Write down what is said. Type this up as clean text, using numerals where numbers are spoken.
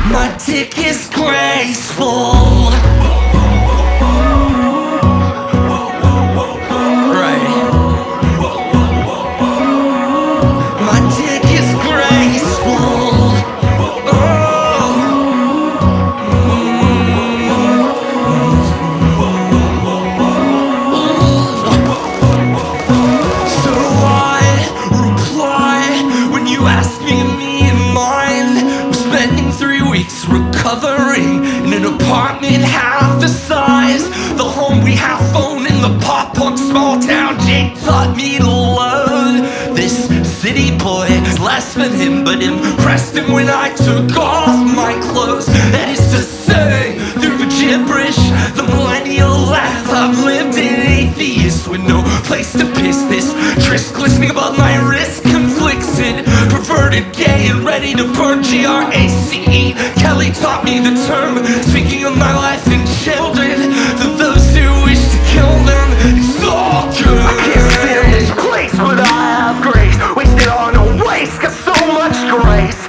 My dick is graceful. Right. My dick is graceful. So I reply when you ask me and mine. We're spending 3 weeks recovering in an apartment half the size. The home we have phone in the pop-punk small town. Jake taught me to love this city boy. It's less than him, but impressed him when I took off my clothes. That is to say, through the gibberish, the millennial laugh. I've lived in atheist with no place to piss. This tryst glistening above my wrist, conflicted, perverted, gay, and ready to burn. Grace. Kelly taught me the term, speaking of my life and children, to those who wish to kill them. It's all good. I can't stand this place, but I have grace. Wasted on a waste, got so much grace.